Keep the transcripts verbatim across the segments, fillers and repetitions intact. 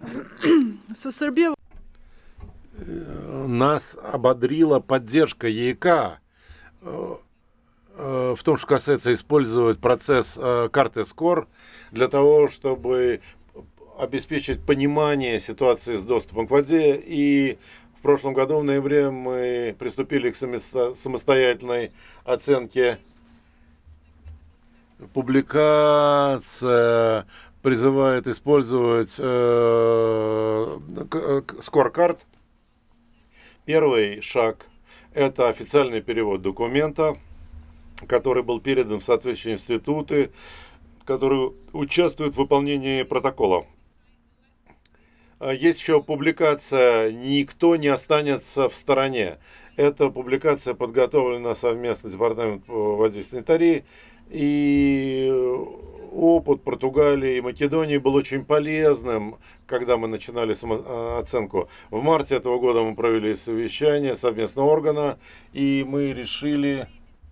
Сусырбе Нас ободрила поддержка ЕК э, э, в том, что касается использовать процесс э, карты скор для того, чтобы обеспечить понимание ситуации с доступом к воде. И в прошлом году, в ноябре, мы приступили к самостоятельной оценке. Публикация призывает использовать э, скоркард. Первый шаг – это официальный перевод документа, который был передан в соответствующие институты, которые участвуют в выполнении протокола. Есть еще публикация «Никто не останется в стороне». Эта публикация подготовлена совместно с Департаментом по воде и санитарии. И опыт Португалии и Македонии был очень полезным, когда мы начинали самооценку. В марте этого года мы провели совещание совместного органа, и мы решили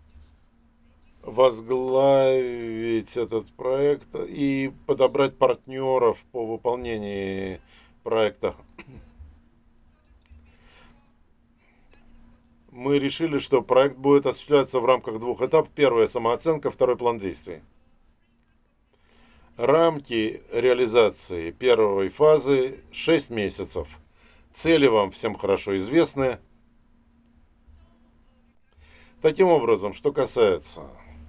возглавить этот проект и подобрать партнеров по выполнению проекта. Мы решили, что проект будет осуществляться в рамках двух этапов. Первое – самооценка, второй – план действий. Рамки реализации первой фазы – шесть месяцев. Цели вам всем хорошо известны. Таким образом, что касается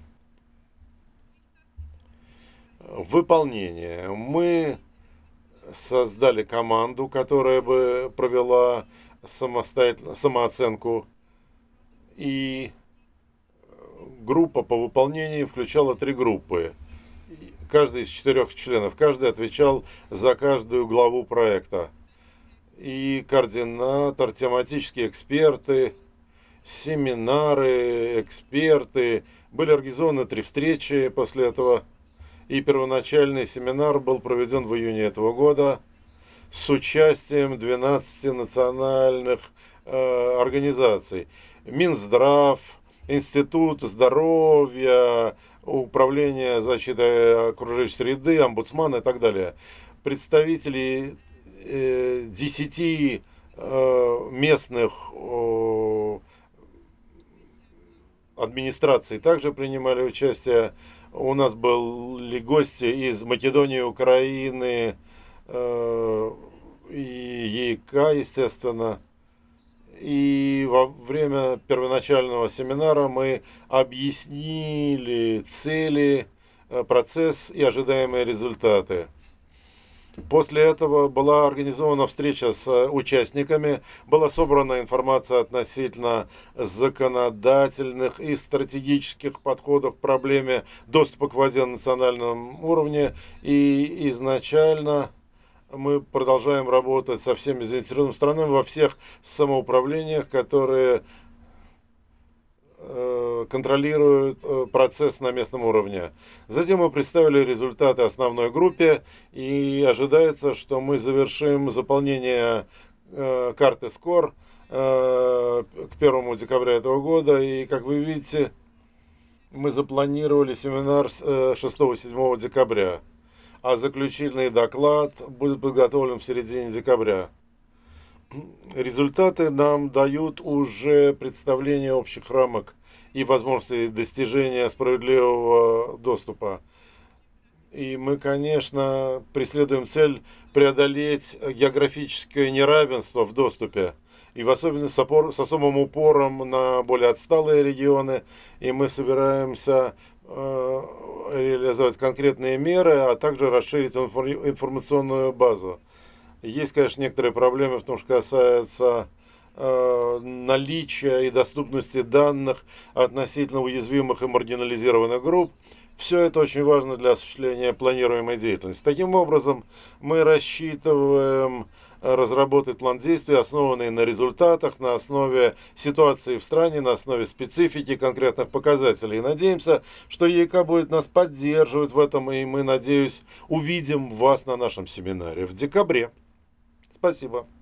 выполнения, мы создали команду, которая бы провела самостоятельно самооценку, и группа по выполнению включала три группы. Каждый из четырех членов, каждый отвечал за каждую главу проекта. И координатор, тематические эксперты, семинары, эксперты. Были организованы три встречи после этого. И первоначальный семинар был проведен в июне этого года с участием двенадцати национальных э, организаций. Минздрав, Институт здоровья, Управление защиты окружающей среды, омбудсман и так далее. Представители э, десяти э, местных э, администраций также принимали участие. У нас были гости из Македонии, Украины, э, и ЕК, естественно. И во время первоначального семинара мы объяснили цели, э, процесс и ожидаемые результаты. После этого была организована встреча с участниками, была собрана информация относительно законодательных и стратегических подходов к проблеме доступа к воде на национальном уровне. И изначально мы продолжаем работать со всеми заинтересованными странами во всех самоуправлениях, которые контролируют процесс на местном уровне. Затем мы представили результаты основной группе, и ожидается, что мы завершим заполнение карты скор к первому декабря этого года. И, как вы видите, мы запланировали семинар с шестого-седьмого декабря, а заключительный доклад будет подготовлен в середине декабря. Результаты нам дают уже представление общих рамок и возможностей достижения справедливого доступа. И мы, конечно, преследуем цель преодолеть географическое неравенство в доступе. И в особенности с, опор, с особым упором на более отсталые регионы. И мы собираемся э, реализовать конкретные меры, а также расширить информационную базу. Есть, конечно, некоторые проблемы в том, что касается э, наличия и доступности данных относительно уязвимых и маргинализированных групп. Все это очень важно для осуществления планируемой деятельности. Таким образом, мы рассчитываем разработать план действий, основанный на результатах, на основе ситуации в стране, на основе специфики конкретных показателей. И надеемся, что ЕК будет нас поддерживать в этом, и мы, надеюсь, увидим вас на нашем семинаре в декабре. Спасибо.